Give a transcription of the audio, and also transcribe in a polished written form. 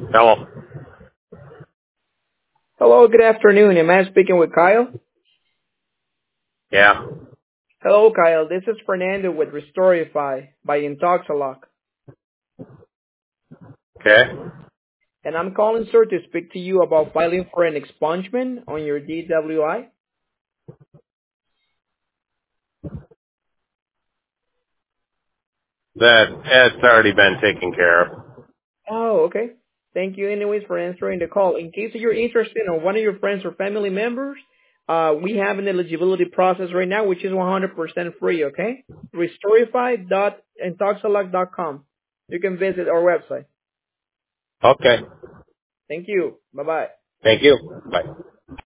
Hello. Hello, good afternoon. Am I speaking with Kyle? Yeah. Hello, Kyle. This is Fernando with Restorify by Intoxalock. Okay. And I'm calling, sir, to speak to you about filing for an expungement on your DWI. That's already been taken care of. Oh, okay. Thank you anyways for answering the call. In case you're interested or one of your friends or family members, we have an eligibility process right now, which is 100% free, okay? Restorify.intoxalock.com. You can visit our website. Okay. Thank you. Bye-bye. Thank you. Bye.